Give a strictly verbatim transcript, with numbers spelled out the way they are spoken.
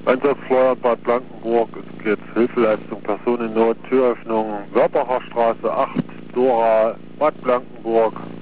Einsatzfeuer Bad Blankenburg, es geht Hilfeleistung, Personen in Not, Türöffnung, Wörbacher Straße acht, Dora, Bad Blankenburg.